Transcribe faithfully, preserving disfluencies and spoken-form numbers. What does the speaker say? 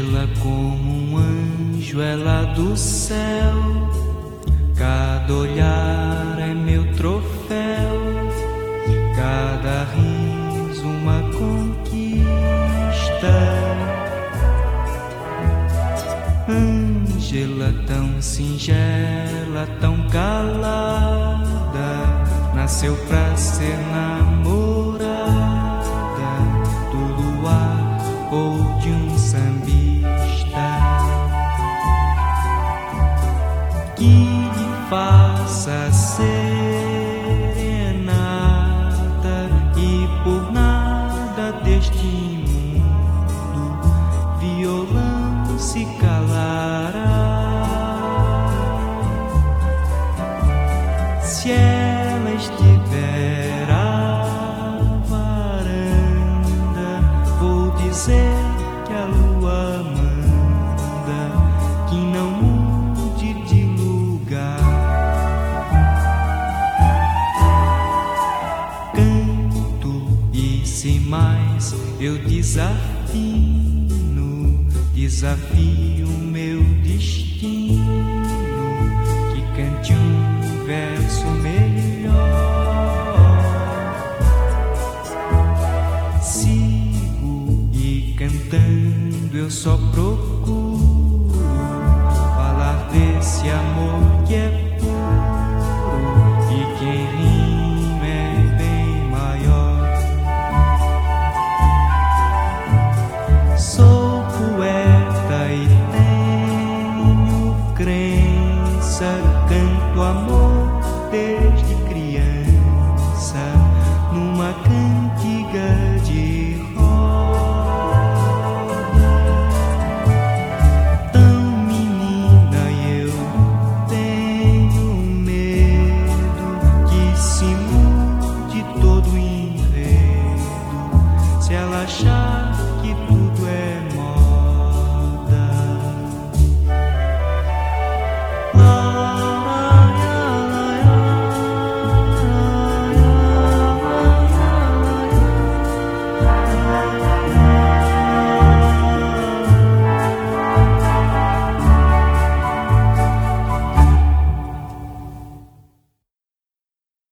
Ângela como um anjo, ela do céu. Cada olhar é meu troféu, cada riso uma conquista. Ângela tão singela, tão calada, nasceu pra ser namorada do luar ou de um sambista que lhe faça serenata e por nada deste mundo violão se calará. Se ela estiver à varanda, vou dizer que a lua manda que não mude de lugar. Canto e sem mais eu desafino, desafio meu destino, que cante um verso melhor. Sigo e cantando eu só pro